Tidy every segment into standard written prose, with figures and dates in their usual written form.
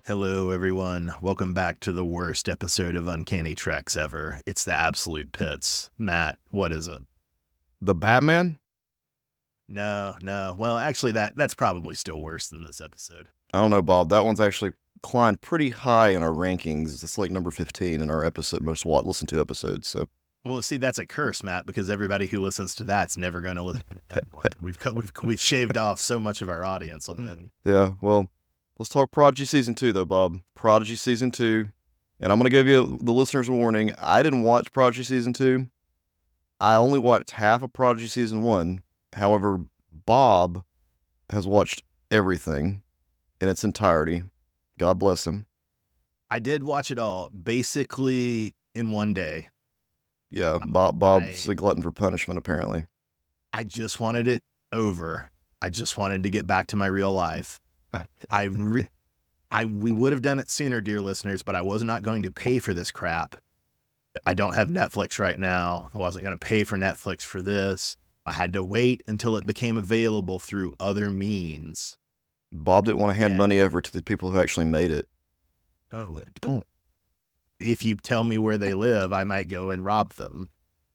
Hello, everyone. Welcome back to the worst episode of Uncanny Treks ever. It's the Absolute Pits. Matt, what is it? The Batman? No. Well, actually, that's probably still worse than this episode. I don't know, Bob. That one's actually climbed pretty high in our rankings. It's like number 15 in our most listened to episodes. So Well, see, that's a curse, Matt, because everybody who listens to that's never going to listen to that one. We've shaved off so much of our audience on that. yeah, well, let's talk Prodigy Season 2, though, Bob. Prodigy Season 2. And I'm going to give you the listeners a warning. I didn't watch Prodigy Season 2. I only watched half of Prodigy Season 1. However, Bob has watched everything in its entirety. God bless him. I did watch it all basically in one day. Yeah, Bob's a glutton for punishment, apparently. I just wanted it over. I just wanted to get back to my real life. We would have done it sooner, dear listeners, but I was not going to pay for this crap. I don't have Netflix right now. I wasn't going to pay for Netflix for this. I had to wait until it became available through other means. Bob didn't want to hand money over to the people who actually made it. Oh, don't. If you tell me where they live, I might go and rob them.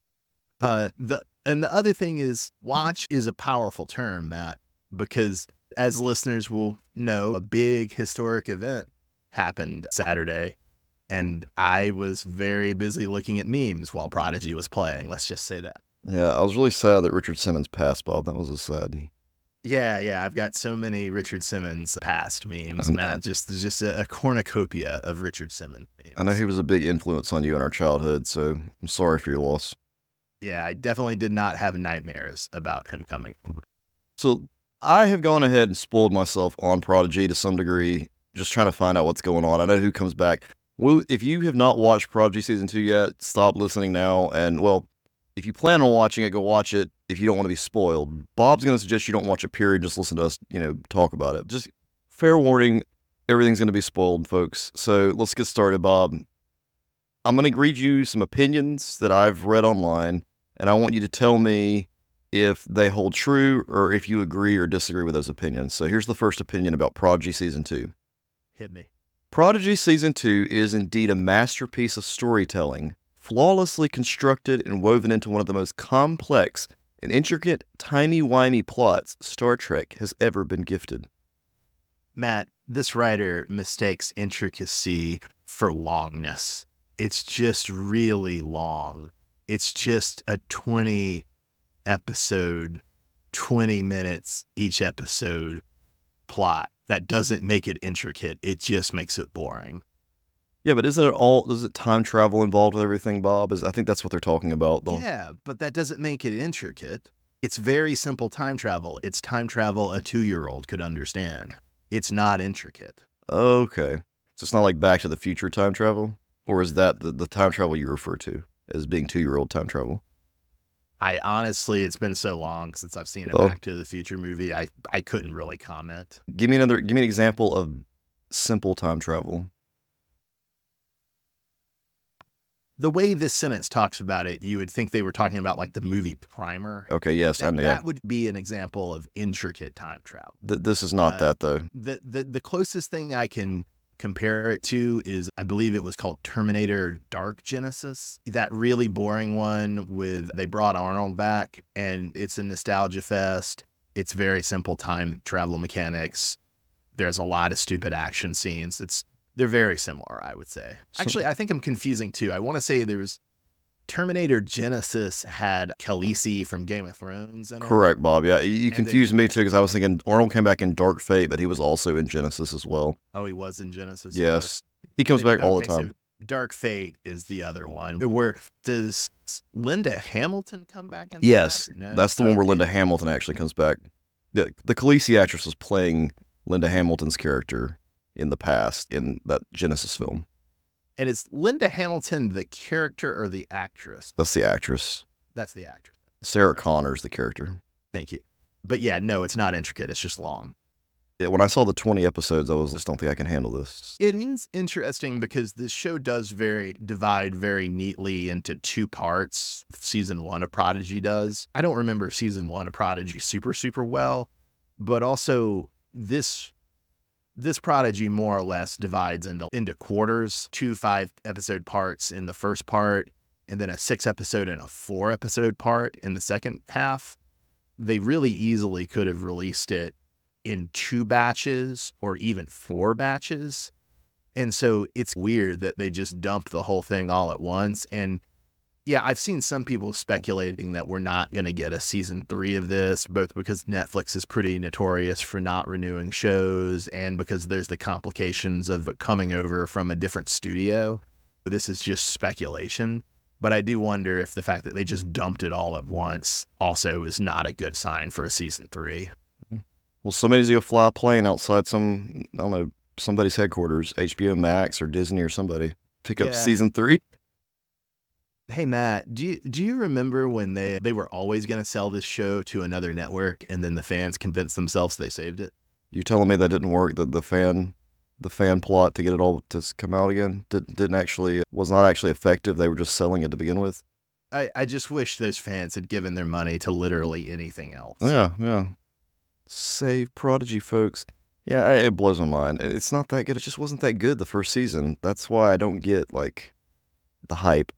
The other thing is, watch is a powerful term, Matt, because as listeners will know, a big historic event happened Saturday, and I was very busy looking at memes while Prodigy was playing. Let's just say that. Yeah, I was really sad that Richard Simmons passed, Bob. That was a sad. Yeah. I've got so many Richard Simmons past memes, man. Just a cornucopia of Richard Simmons memes. I know he was a big influence on you in our childhood, so I'm sorry for your loss. Yeah, I definitely did not have nightmares about him coming. So I have gone ahead and spoiled myself on Prodigy to some degree, just trying to find out what's going on. I know who comes back. Well, if you have not watched Prodigy Season 2 yet, stop listening now. And, well, if you plan on watching it, go watch it if you don't want to be spoiled. Bob's going to suggest you don't watch it, period. Just listen to us, talk about it. Just fair warning, everything's going to be spoiled, folks. So let's get started, Bob. I'm going to read you some opinions that I've read online, and I want you to tell me if they hold true or if you agree or disagree with those opinions. So here's the first opinion about Prodigy Season 2. Hit me. Prodigy Season 2 is indeed a masterpiece of storytelling, flawlessly constructed and woven into one of the most complex and intricate, timey-wimey plots Star Trek has ever been gifted. Matt, this writer mistakes intricacy for longness. It's just really long. It's just a 20 episode, 20 minutes each episode plot. That doesn't make it intricate. It just makes it boring. Yeah, but is it time travel involved with everything, Bob? I think that's what they're talking about. Yeah, but that doesn't make it intricate. It's very simple time travel. It's time travel a 2-year-old could understand. It's not intricate. Okay. So it's not like Back to the Future time travel? Or is that the time travel you refer to as being 2-year-old time travel? I honestly, it's been so long since I've seen a Back to the Future movie. I couldn't really comment. Give me an example of simple time travel. The way this sentence talks about it, you would think they were talking about like the movie Primer. Okay, yes. That would be an example of intricate time travel. This is not that, though. The closest thing I can compare it to is, I believe it was called Terminator Dark Genesis. That really boring one they brought Arnold back, and it's a nostalgia fest. It's very simple time travel mechanics. There's a lot of stupid action scenes. They're very similar, I would say. Actually, I think I'm confusing too. I want to say there's Terminator Genesis had Khaleesi from Game of Thrones in it. Correct, Bob. Yeah, you confused me too, because I was thinking Arnold came back in Dark Fate, but he was also in Genesis as well. Oh, he was in Genesis? Yes. He comes back all the time. So Dark Fate is the other one. Where does Linda Hamilton come back in? Yes, no? That's the one where Linda Hamilton actually comes back. The Khaleesi actress was playing Linda Hamilton's character in the past in that Genesis film. And is Linda Hamilton the character or the actress? That's the actress. That's the actress. Sarah Connor's the character. Thank you. But yeah, no, it's not intricate. It's just long. Yeah, when I saw the 20 episodes, I just don't think I can handle this. It is interesting because this show does divide very neatly into 2 parts. Season 1 of Prodigy does. I don't remember season 1 of Prodigy super well, but also this This Prodigy more or less divides into quarters, 2 5-episode parts in the first part, and then a 6-episode and a 4-episode part in the second half. They really easily could have released it in 2 batches or even 4 batches. And so it's weird that they just dumped the whole thing all at once. And yeah, I've seen some people speculating that we're not going to get a season 3 of this, both because Netflix is pretty notorious for not renewing shows and because there's the complications of it coming over from a different studio. This is just speculation. But I do wonder if the fact that they just dumped it all at once also is not a good sign for a season 3. Well, somebody's going to fly a plane outside some, I don't know, somebody's headquarters, HBO Max or Disney or somebody, pick up season 3. Hey, Matt, do you remember when they were always going to sell this show to another network and then the fans convinced themselves they saved it? You telling me that didn't work, that the fan plot to get it all to come out again was not actually effective? They were just selling it to begin with? I just wish those fans had given their money to literally anything else. Yeah. Save Prodigy, folks. Yeah, it blows my mind. It's not that good. It just wasn't that good the first season. That's why I don't get, like, the hype.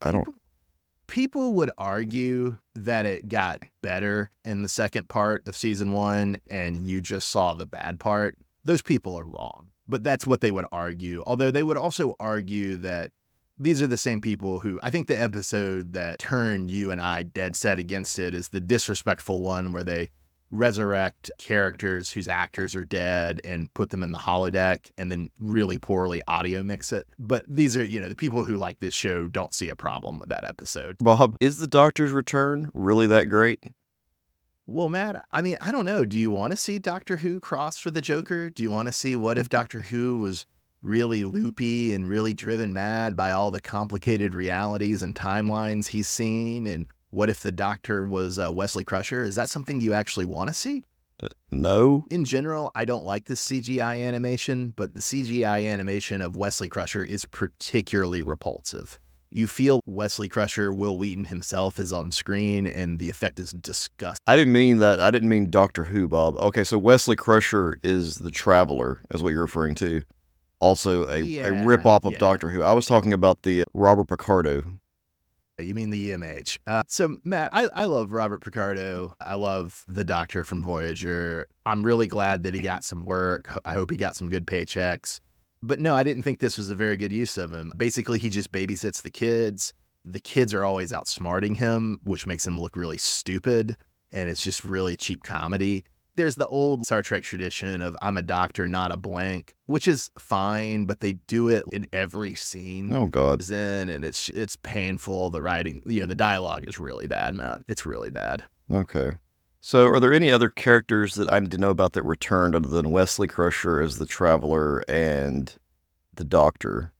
People would argue that it got better in the second part of season 1 and you just saw the bad part. Those people are wrong, but that's what they would argue. Although they would also argue that these are the same people who, I think the episode that turned you and I dead set against it is the disrespectful one where they resurrect characters whose actors are dead and put them in the holodeck and then really poorly audio mix it. But these are, the people who like this show don't see a problem with that episode. Bob, is the Doctor's return really that great? Well, Matt, I mean, I don't know. Do you want to see Doctor Who cross for the Joker? Do you want to see what if Doctor Who was really loopy and really driven mad by all the complicated realities and timelines he's seen? And what if the Doctor was Wesley Crusher? Is that something you actually want to see? No. In general, I don't like the CGI animation, but the CGI animation of Wesley Crusher is particularly repulsive. You feel Wesley Crusher, Will Wheaton himself, is on screen, and the effect is disgusting. I didn't mean that. I didn't mean Doctor Who, Bob. Okay, so Wesley Crusher is the Traveler, is what you're referring to. Also a rip-off of Doctor Who. I was talking about the Robert Picardo. You mean the EMH. So, Matt, I love Robert Picardo. I love the Doctor from Voyager. I'm really glad that he got some work. I hope he got some good paychecks. But no, I didn't think this was a very good use of him. Basically, he just babysits the kids. The kids are always outsmarting him, which makes him look really stupid. And it's just really cheap comedy. There's the old Star Trek tradition of I'm a doctor, not a blank, which is fine, but they do it in every scene. Oh, God. And it's painful. The writing, the dialogue is really bad, Matt. It's really bad. Okay. So are there any other characters that I need to know about that returned other than Wesley Crusher as the Traveler and the Doctor?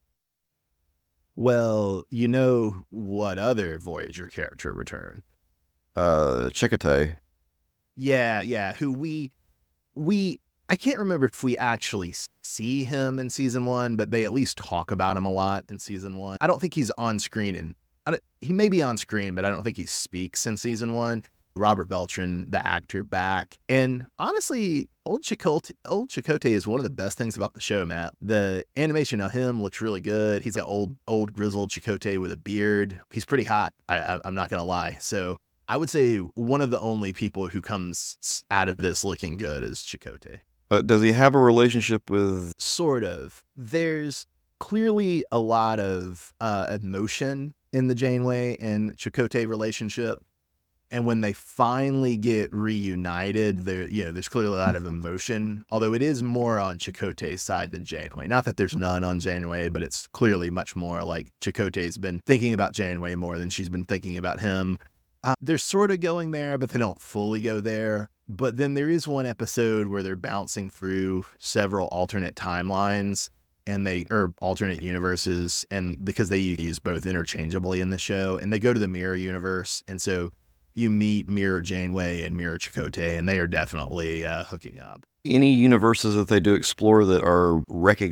Well, you know what other Voyager character returned? Chakotay. Yeah, who we I can't remember if we actually see him in season 1, but they at least talk about him a lot in season 1. I don't think he's on screen he may be on screen, but I don't think he speaks in season 1. Robert Beltran, the actor, back. And honestly, old Chakotay is one of the best things about the show, Matt. The animation of him looks really good. He's an old grizzled Chakotay with a beard. He's pretty hot. I'm not going to lie. So I would say one of the only people who comes out of this looking good is Chakotay. Does he have a relationship with... Sort of. There's clearly a lot of emotion in the Janeway and Chakotay relationship. And when they finally get reunited, there's clearly a lot of emotion, although it is more on Chakotay's side than Janeway. Not that there's none on Janeway, but it's clearly much more like Chakotay's been thinking about Janeway more than she's been thinking about him. They're sort of going there, but they don't fully go there. But then there is one episode where they're bouncing through several alternate timelines or alternate universes, and because they use both interchangeably in the show, and they go to the mirror universe. And so you meet Mirror Janeway and Mirror Chakotay, and they are definitely hooking up. Any universes that they do explore that are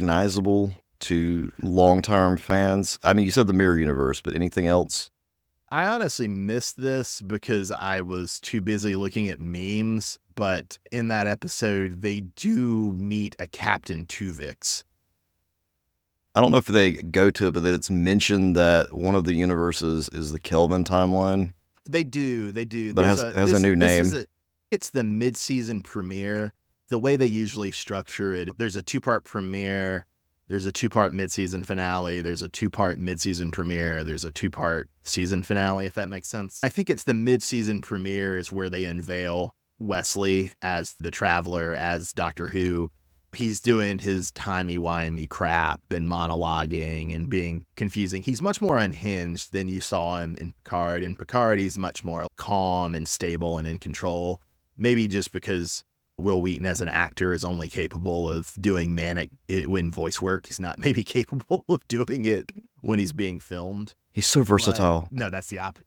recognizable to long-term fans? I mean, you said the Mirror Universe, but anything else? I honestly missed this because I was too busy looking at memes, but in that episode, they do meet a Captain Tuvix. I don't know if they go to it, but it's mentioned that one of the universes is the Kelvin timeline. They do. But has a new name. It's the mid-season premiere. The way they usually structure it, there's a 2-part premiere, there's a 2-part mid-season finale, there's a 2-part mid-season premiere, there's a 2-part season finale, if that makes sense. I think it's the mid-season premiere is where they unveil Wesley as the Traveler, as Doctor Who. He's doing his timey-wimey crap and monologuing and being confusing. He's much more unhinged than you saw him in Picard. In Picard, he's much more calm and stable and in control. Maybe just because Will Wheaton as an actor is only capable of doing manic when voice work. He's not maybe capable of doing it when he's being filmed. He's so versatile. No, that's the opposite.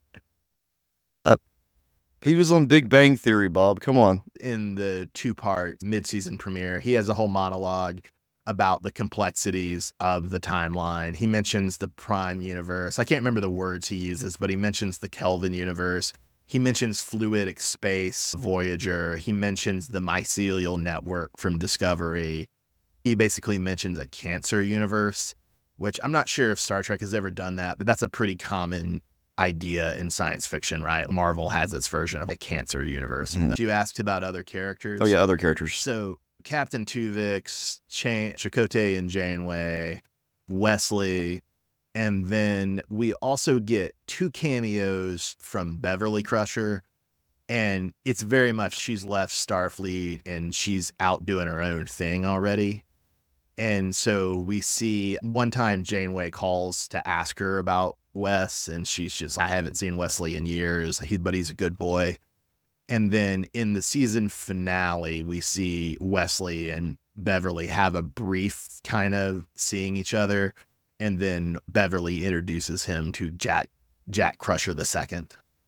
He was on Big Bang Theory, Bob. Come on. In the 2-part mid-season premiere, he has a whole monologue about the complexities of the timeline. He mentions the Prime universe. I can't remember the words he uses, but he mentions the Kelvin universe. He mentions fluidic space, Voyager. He mentions the mycelial network from Discovery. He basically mentions a cancer universe, which I'm not sure if Star Trek has ever done that, but that's a pretty common idea in science fiction, right? Marvel has its version of a cancer universe. You asked about other characters. Oh yeah, other characters. So Captain Tuvix, Chakotay and Janeway, Wesley, and then we also get 2 cameos from Beverly Crusher, and it's very much she's left Starfleet and she's out doing her own thing already. And so we see one time Janeway calls to ask her about Wes, and she's just, I haven't seen Wesley in years, but he's a good boy. And then in the season finale, we see Wesley and Beverly have a brief kind of seeing each other. And then Beverly introduces him to Jack Crusher II,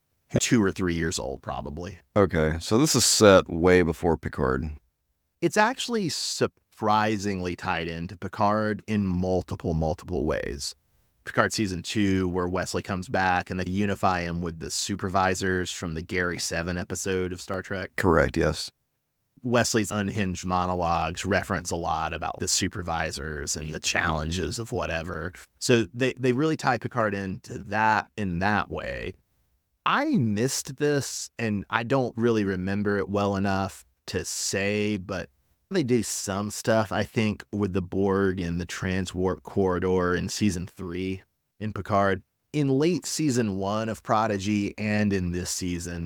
2 or 3 years old, probably. Okay, so this is set way before Picard. It's actually surprisingly tied into Picard in multiple ways. Picard season 2, where Wesley comes back and they unify him with the supervisors from the Gary 7 episode of Star Trek. Correct, yes. Wesley's unhinged monologues reference a lot about the supervisors and the challenges of whatever. So they really tie Picard into that in that way. I missed this, and I don't really remember it well enough to say, but they do some stuff, I think, with the Borg and the transwarp corridor in season 3 in Picard. In late season 1 of Prodigy and in this season,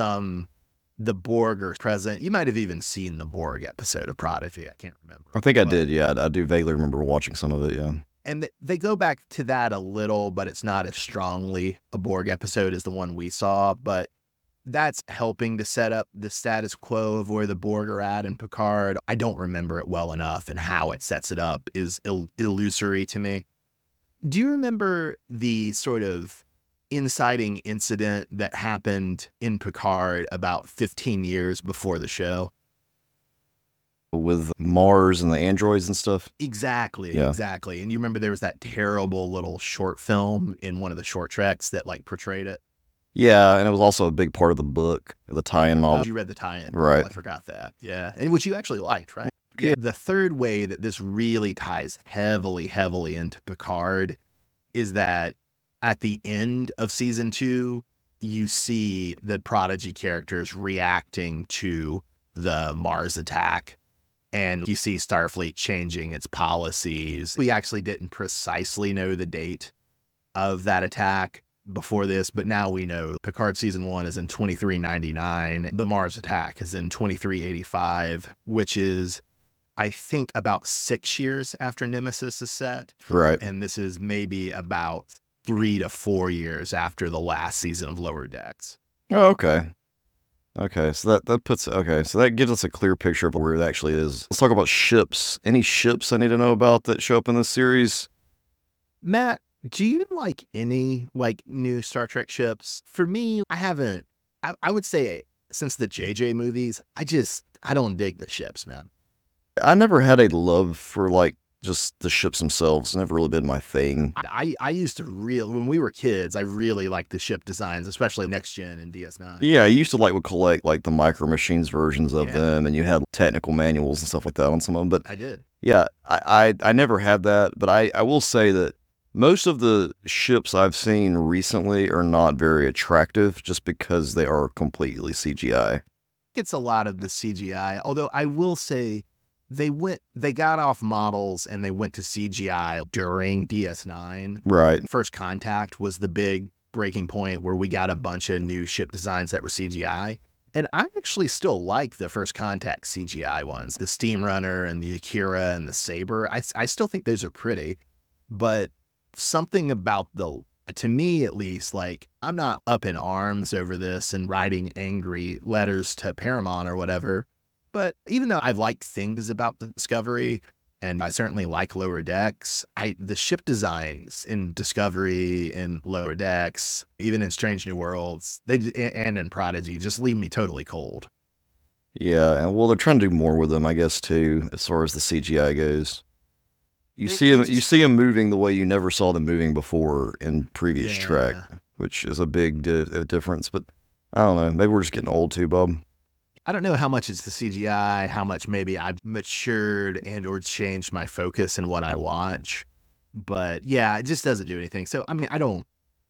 the Borg are present. You might have even seen the Borg episode of Prodigy. I can't remember. I think I did, yeah. I do vaguely remember watching some of it, yeah. And they go back to that a little, but it's not as strongly a Borg episode as the one we saw. But that's helping to set up the status quo of where the Borg are at in Picard. I don't remember it well enough, and how it sets it up is illusory to me. Do you remember the sort of inciting incident that happened in Picard about 15 years before the show? With Mars and the androids and stuff? Exactly, Yeah. exactly. And you remember there was that terrible little short film in one of the short treks that portrayed it? Yeah, and it was also a big part of the book, the tie-in novel. You read the tie-in. Right. I forgot that. Yeah. And which you actually liked, right? Yeah. The third way that this really ties heavily into Picard is that at the end of season 2, you see the Prodigy characters reacting to the Mars attack, and you see Starfleet changing its policies. We actually didn't precisely know the date of that attack before this, but now we know. Picard season 1 is in 2399. The Mars attack is in 2385, which is, I think, about 6 years after Nemesis is set. Right. And this is maybe about 3 to 4 years after the last season of Lower Decks. Oh, okay. Okay, so that gives us a clear picture of where it actually is. Let's talk about ships. Any ships I need to know about that show up in this series? Matt, do you like any new Star Trek ships? For me, I haven't. I would say since the JJ movies, I don't dig the ships, man. I never had a love for just the ships themselves never really been my thing. I used to when we were kids, I really liked the ship designs, especially Next Gen and DS9. Yeah, I used to would collect like the Micro Machines versions of Yeah. them, and you had technical manuals and stuff like that on some of them. But I did. yeah, I never had that, but I will say that most of the ships I've seen recently are not very attractive just because they are completely CGI. It's a lot of the CGI, although I will say they got off models and they went to CGI during DS9. Right. First Contact was the big breaking point where we got a bunch of new ship designs that were CGI. And I actually still like the First Contact CGI ones, the Steam Runner and the Akira and the Saber. I still think those are pretty, but something about to me at least, like, I'm not up in arms over this and writing angry letters to Paramount or whatever. But even though I like things about the Discovery, and I certainly like Lower Decks, the ship designs in Discovery and Lower Decks, even in Strange New Worlds, and in Prodigy, just leave me totally cold. Yeah, and well, they're trying to do more with them, I guess, too, as far as the CGI goes. You see them moving the way you never saw them moving before in previous Trek, which is a big difference. But I don't know. Maybe we're just getting old too, Bob. I don't know how much it's the CGI, how much maybe I've matured and or changed my focus in what I watch. But yeah, it just doesn't do anything. So I mean, I don't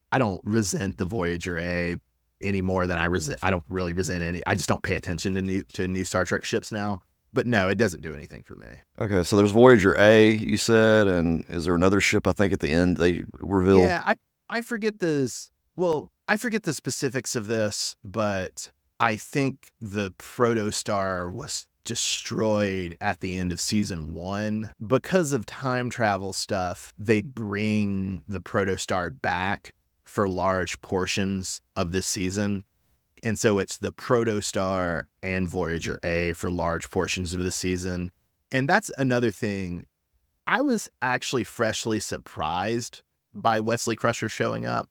resent the Voyager A any more than I don't really resent any. I just don't pay attention to new Star Trek ships now. But no, it doesn't do anything for me. Okay, so there's Voyager A, you said, and is there another ship? I think at the end they reveal. Yeah, I forget this. Well, I forget the specifics of this, but I think the Protostar was destroyed at the end of season 1 because of time travel stuff. They bring the Protostar back for large portions of this season. And so it's the Protostar and Voyager A for large portions of the season. And that's another thing. I was actually freshly surprised by Wesley Crusher showing up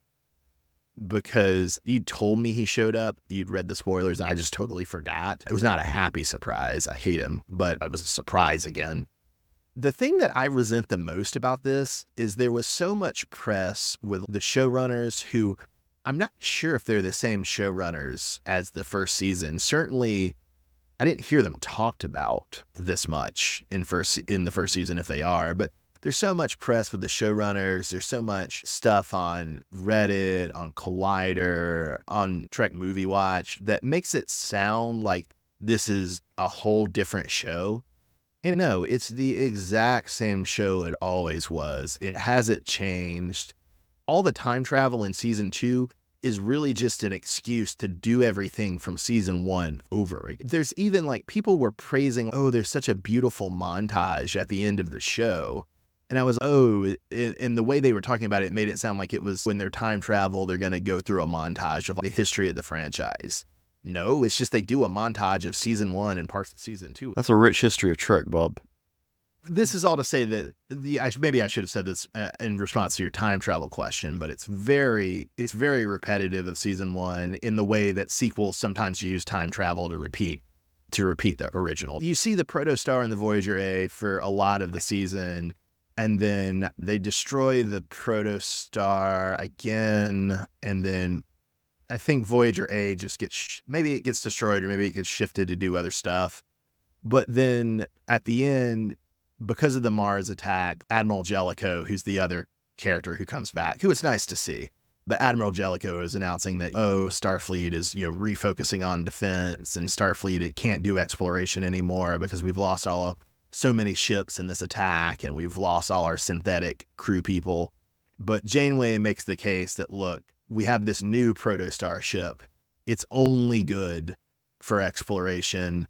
because you told me he showed up. You'd read the spoilers. And I just totally forgot. It was not a happy surprise. I hate him, but it was a surprise again. The thing that I resent the most about this is there was so much press with the showrunners who, I'm not sure if they're the same showrunners as the first season. Certainly, I didn't hear them talked about this much in the first season, if they are. But there's so much press with the showrunners. There's so much stuff on Reddit, on Collider, on Trek Movie Watch that makes it sound like this is a whole different show. And no, it's the exact same show it always was. It hasn't changed. All the time travel in season 2 is really just an excuse to do everything from season 1 over again. There's even like people were praising, oh, there's such a beautiful montage at the end of the show. And I was, and the way they were talking about it made it sound like it was when they're time travel, they're going to go through a montage of the history of the franchise. No, it's just they do a montage of season 1 and parts of season 2. That's a rich history of Trek, Bob. This is all to say that maybe I should have said this in response to your time travel question, but it's very repetitive of season 1 in the way that sequels sometimes use time travel to repeat the original. You see the Protostar and the Voyager A for a lot of the season, and then they destroy the Protostar again, and then I think Voyager A just maybe it gets destroyed or maybe it gets shifted to do other stuff. But then at the end, because of the Mars attack, Admiral Jellicoe, who's the other character who comes back, who it's nice to see, but Admiral Jellicoe is announcing that, Starfleet is, refocusing on defense, and Starfleet, it can't do exploration anymore because we've lost so many ships in this attack and we've lost all our synthetic crew people. But Janeway makes the case that, look, we have this new Protostar ship. It's only good for exploration.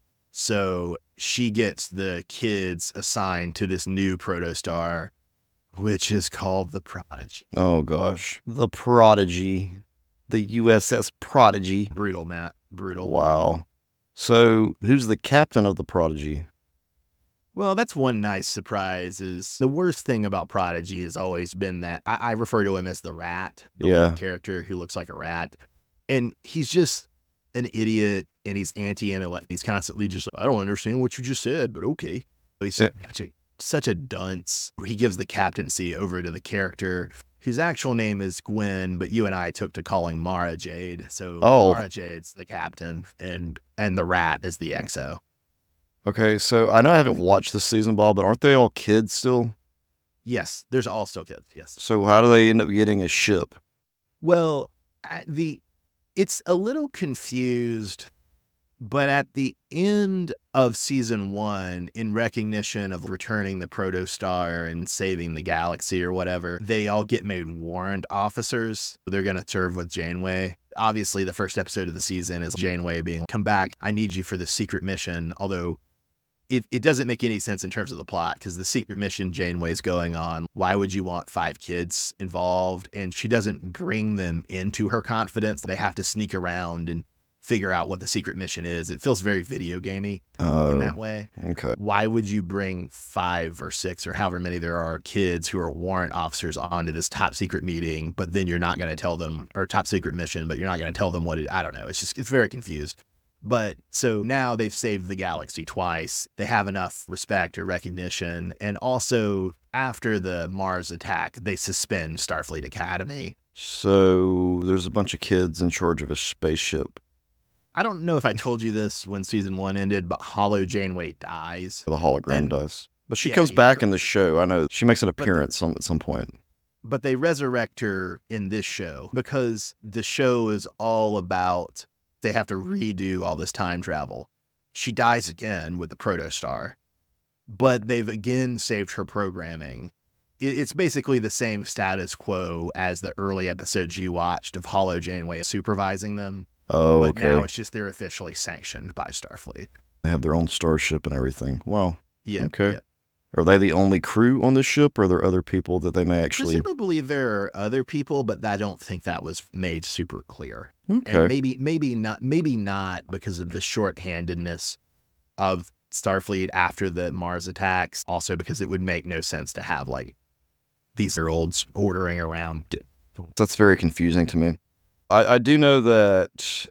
So she gets the kids assigned to this new Protostar, which is called the Prodigy. Oh, gosh. The Prodigy. The USS Prodigy. Brutal, Matt. Brutal. Wow. So who's the captain of the Prodigy? Well, that's one nice surprise. Is the worst thing about Prodigy has always been that I refer to him as the rat, the character who looks like a rat. And he's just an idiot, and he's anti-intellect. He's constantly just like, I don't understand what you just said, but okay. He's such a dunce. He gives the captaincy over to the character whose actual name is Gwen, but you and I took to calling Mara Jade. So Oh, Mara Jade's the captain, and the rat is the XO. okay. So I know I haven't watched this season, Bob, but aren't they all kids still? Yes, there's also kids. Yes. So how do they end up getting a ship? Well, it's a little confused, but at the end of season 1, in recognition of returning the protostar and saving the galaxy or whatever, they all get made warrant officers. They're going to serve with Janeway. Obviously, the first episode of the season is Janeway being, come back, I need you for the secret mission. Although it doesn't make any sense in terms of the plot, because the secret mission Janeway's going on, why would you want 5 kids involved? And she doesn't bring them into her confidence. They have to sneak around and figure out what the secret mission is. It feels very video gamey in that way. Okay. Why would you bring 5 or 6 or however many there are kids who are warrant officers onto this top secret meeting, but then you're not going to tell them, or top secret mission, but you're not going to tell them what I don't know. It's very confused. But so now they've saved the galaxy twice. They have enough respect or recognition. And also, after the Mars attack, they suspend Starfleet Academy. So there's a bunch of kids in charge of a spaceship. I don't know if I told you this when season 1 ended, but Hollow Janeway dies. The hologram And- does. But she Yeah, comes yeah. back in the show. I know she makes an appearance at some point. But they resurrect her in this show because the show is all about they have to redo all this time travel. She dies again with the protostar, but they've again saved her programming. It's basically the same status quo as the early episodes you watched of Hollow Janeway supervising them. Oh, But now okay. it's just they're officially sanctioned by Starfleet. They have their own starship and everything. Wow. Yeah. Okay. yeah. Are they the only crew on the ship, or are there other people that they may actually? Presumably there are other people, but I don't think that was made super clear. Okay. And maybe not because of the shorthandedness of Starfleet after the Mars attacks. Also because it would make no sense to have like these olds ordering around. That's very confusing to me. I do know that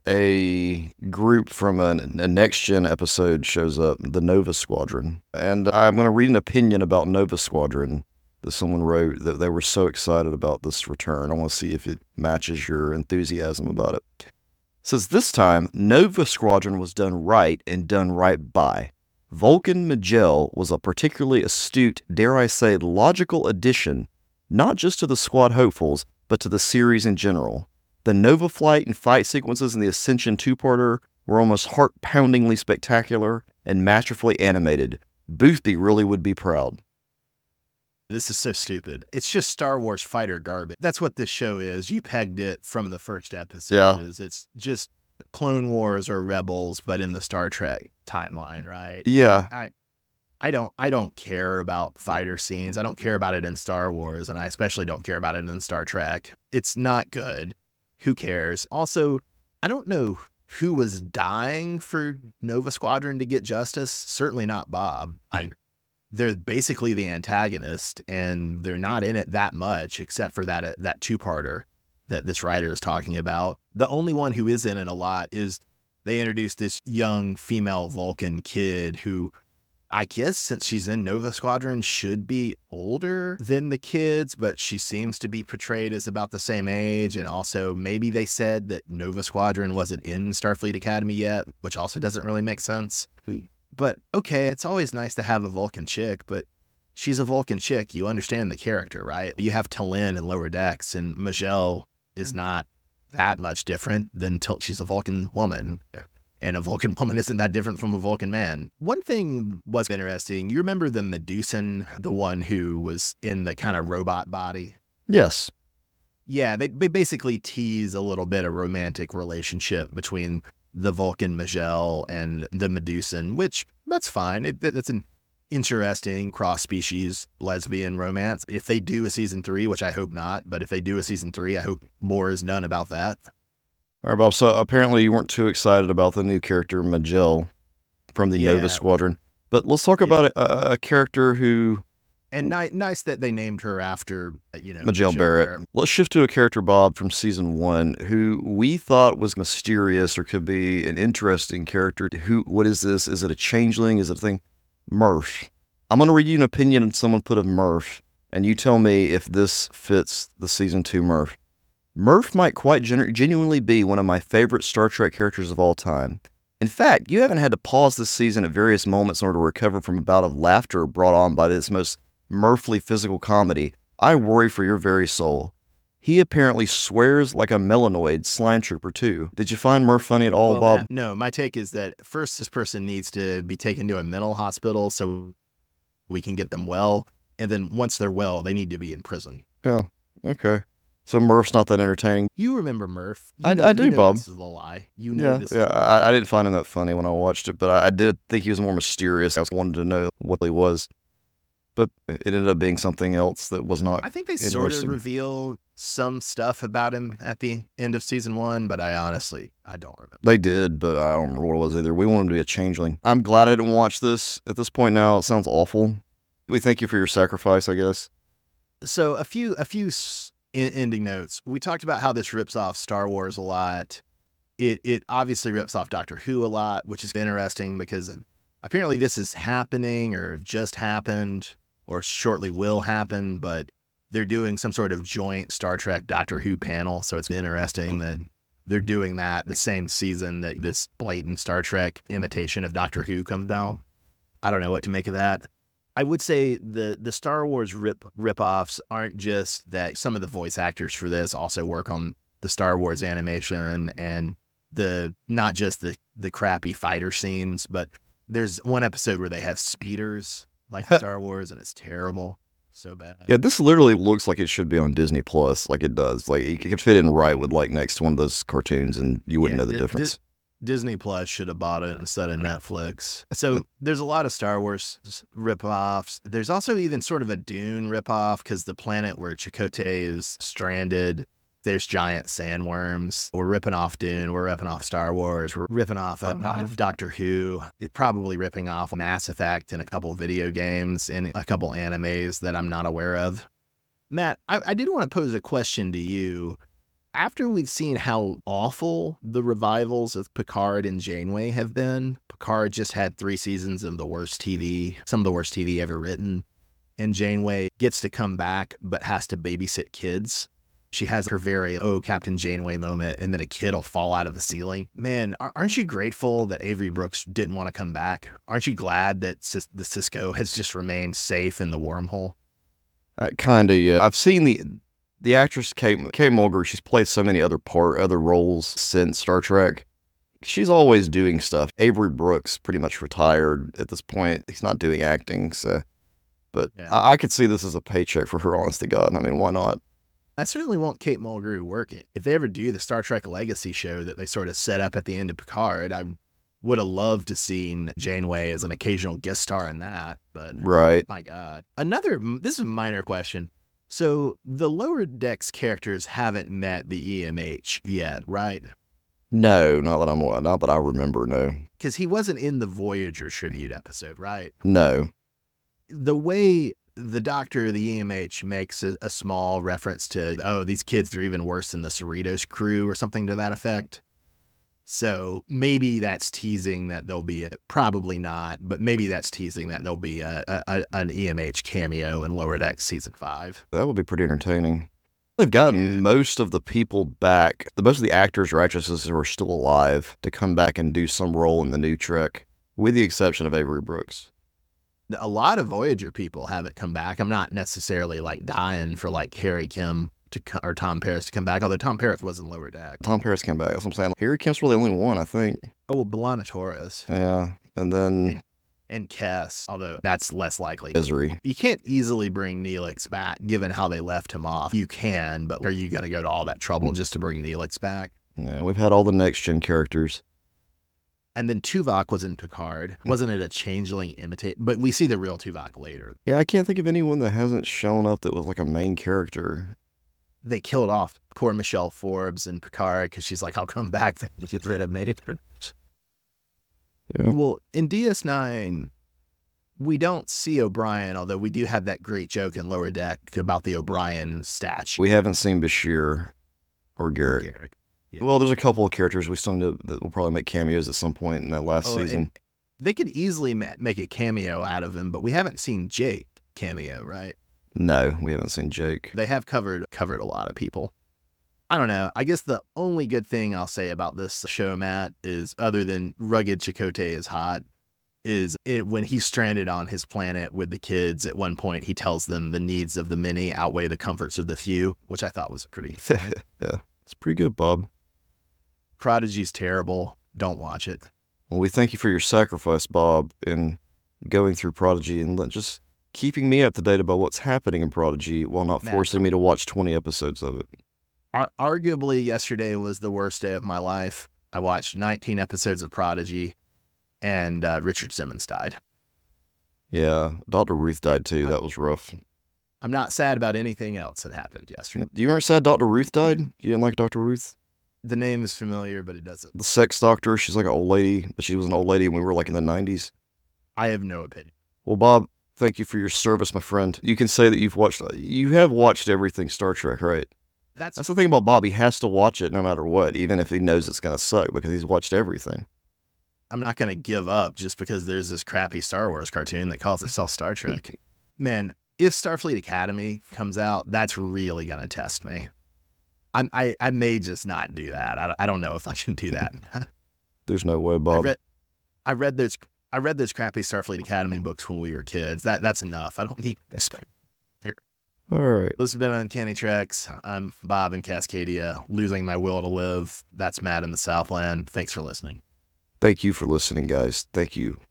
a group from a Next Gen episode shows up, the Nova Squadron. And I'm going to read an opinion about Nova Squadron that someone wrote that they were so excited about this return. I want to see if it matches your enthusiasm about it. It says, this time, Nova Squadron was done right and done right by. Vulcan Magell was a particularly astute, dare I say, logical addition, not just to the squad hopefuls, but to the series in general. The Nova flight and fight sequences in the Ascension 2-parter were almost heart-poundingly spectacular and masterfully animated. Boothby really would be proud. This is so stupid. It's just Star Wars fighter garbage. That's what this show is. You pegged it from the first episode. Yeah. It's just Clone Wars or Rebels, but in the Star Trek timeline, right? Yeah. I don't care about fighter scenes. I don't care about it in Star Wars, and I especially don't care about it in Star Trek. It's not good. Who cares? Also, I don't know who was dying for Nova Squadron to get justice. Certainly not Bob. They're basically the antagonist, and they're not in it that much, except for that 2-parter that this writer is talking about. The only one who is in it a lot is they introduced this young female Vulcan kid who, I guess since she's in Nova Squadron, should be older than the kids, but she seems to be portrayed as about the same age. And also maybe they said that Nova Squadron wasn't in Starfleet Academy yet, which also doesn't really make sense. But okay, it's always nice to have a Vulcan chick, but she's a Vulcan chick. You understand the character, right? You have T'Lyn in Lower Decks, and Magell is not that much different than she's a Vulcan woman. And a Vulcan woman isn't that different from a Vulcan man. One thing was interesting. You remember the Medusan, the one who was in the kind of robot body? Yes. Yeah, they basically tease a little bit of romantic relationship between the Vulcan Magell and the Medusan, which that's fine. It's an interesting cross-species lesbian romance. If they do a season 3, which I hope not, but if they do a season 3, I hope more is done about that. All right, Bob. So apparently you weren't too excited about the new character Magell from the Yeah. Nova Squadron. But let's talk about a character who And nice that they named her after, Magell Barrett. Let's shift to a character, Bob, from season 1, who we thought was mysterious or could be an interesting character. What is this? Is it a changeling? Is it a thing? Murph. I'm going to read you an opinion someone put of Murph, and you tell me if this fits the season 2 Murph. Murph might quite genuinely be one of my favorite Star Trek characters of all time. In fact, you haven't had to pause this season at various moments in order to recover from a bout of laughter brought on by this most Murphly physical comedy. I worry for your very soul. He apparently swears like a melanoid slime trooper too. Did you find Murph funny at all, Bob? No, my take is that first this person needs to be taken to a mental hospital so we can get them well. And then once they're well, they need to be in prison. Yeah, okay. So Murph's not that entertaining. You remember Murph. I do, Bob. This is a lie. You know this. Yeah, I didn't find him that funny when I watched it, but I did think he was more mysterious. I wanted to know what he was. But it ended up being something else that was not. I think they sort of reveal some stuff about him at the end of season 1, but I don't remember. They did, but I don't remember what it was either. We want him to be a changeling. I'm glad I didn't watch this. At this point now, it sounds awful. We thank you for your sacrifice, I guess. So a few ending notes. We talked about how this rips off Star Wars a lot. It obviously rips off Doctor Who a lot, which is interesting because apparently this is happening or just happened or shortly will happen, but they're doing some sort of joint Star Trek Doctor Who panel. So it's interesting that they're doing that the same season that this blatant Star Trek imitation of Doctor Who comes out. I don't know what to make of that. I would say the Star Wars rip-offs aren't just that some of the voice actors for this also work on the Star Wars animation and not just the crappy fighter scenes, but there's one episode where they have speeders like Star Wars and it's terrible. So bad. Yeah, this literally looks like it should be on Disney Plus, like it does. Like it could fit in right with like next to one of those cartoons and you wouldn't know the difference. Disney Plus should have bought it instead of Netflix. So there's a lot of Star Wars ripoffs. There's also even sort of a Dune ripoff because the planet where Chakotay is stranded, there's giant sandworms. We're ripping off Dune. We're ripping off Star Wars. We're ripping off Doctor Who. It's probably ripping off Mass Effect and a couple video games and a couple animes that I'm not aware of. Matt, I did want to pose a question to you. After we've seen how awful the revivals of Picard and Janeway have been, Picard just had 3 seasons of the worst TV, some of the worst TV ever written, and Janeway gets to come back but has to babysit kids. She has her very, Captain Janeway moment, and then a kid will fall out of the ceiling. Man, aren't you grateful that Avery Brooks didn't want to come back? Aren't you glad that the Cisco has just remained safe in the wormhole? Kind of, yeah. I've seen the actress Kate Mulgrew. She's played so many other roles since Star Trek. She's always doing stuff. Avery Brooks pretty much retired at this point. He's not doing acting, so. But yeah. I could see this as a paycheck for her, honest to God. I mean, why not? I certainly want Kate Mulgrew working. If they ever do the Star Trek Legacy show that they sort of set up at the end of Picard, I would have loved to seen Janeway as an occasional guest star in that. But right, my God. This is a minor question. So the Lower Decks characters haven't met the EMH yet, right? No, not that I remember, no. Because he wasn't in the Voyager tribute episode, right? No. The way the Doctor of the EMH makes a small reference to, these kids are even worse than the Cerritos crew or something to that effect. So maybe that's teasing that there'll be probably not, but maybe that's teasing that there'll be an EMH cameo in Lower Decks season 5. That would be pretty entertaining. They've gotten most of the people back, most of the actors or actresses who are still alive to come back and do some role in the new Trek, with the exception of Avery Brooks. A lot of Voyager people haven't come back. I'm not necessarily like dying for like Harry Kim or Tom Paris to come back, although Tom Paris was in Lower Deck. Tom Paris came back. That's what I'm saying. Harry Kim's really the only one, I think. Oh, well, B'Elanna Torres. Yeah, and then... And Kes, although that's less likely. Misery. You can't easily bring Neelix back, given how they left him off. You can, but are you going to go to all that trouble just to bring Neelix back? Yeah, we've had all the next-gen characters. And then Tuvok was in Picard. Wasn't it a changeling imitate? But we see the real Tuvok later. Yeah, I can't think of anyone that hasn't shown up that was like a main character. They killed off poor Michelle Forbes in Picard because she's like, I'll come back to get rid of me. Yeah. Well, in DS9, we don't see O'Brien, although we do have that great joke in Lower Deck about the O'Brien statue. We haven't seen Bashir or Garrick. Yeah. Well, there's a couple of characters we still know that will probably make cameos at some point in that last season. They could easily make a cameo out of him, but we haven't seen Jake cameo, right? No, we haven't seen Jake. They have covered a lot of people. I don't know. I guess the only good thing I'll say about this show, Matt, is other than rugged Chakotay is hot, is it when he's stranded on his planet with the kids. At one point, he tells them the needs of the many outweigh the comforts of the few, which I thought was pretty. Yeah, it's pretty good, Bob. Prodigy's terrible. Don't watch it. Well, we thank you for your sacrifice, Bob, in going through Prodigy and just keeping me up to date about what's happening in Prodigy while not Matt. forcing me to watch 20 episodes of it. Arguably, yesterday was the worst day of my life. I watched 19 episodes of Prodigy, and Richard Simmons died. Yeah, Dr. Ruth died too. That was rough. I'm not sad about anything else that happened yesterday. Do you remember sad Dr. Ruth died? You didn't like Dr. Ruth? The name is familiar, but it doesn't. The sex doctor, she's like an old lady, but she was an old lady when we were like in the 90s. I have no opinion. Well, Bob, thank you for your service, my friend. You can say that you have watched everything Star Trek, right? That's the thing about Bob. He has to watch it no matter what, even if he knows it's going to suck, because he's watched everything. I'm not going to give up just because there's this crappy Star Wars cartoon that calls itself Star Trek. Man, if Starfleet Academy comes out, that's really going to test me. I may just not do that. I don't know if I can do that. There's no way, Bob. I read those crappy Starfleet Academy books when we were kids. That's enough. I don't need this. All right. This has been Uncanny Treks. I'm Bob in Cascadia, losing my will to live. That's Matt in the Southland. Thanks for listening. Thank you for listening, guys. Thank you.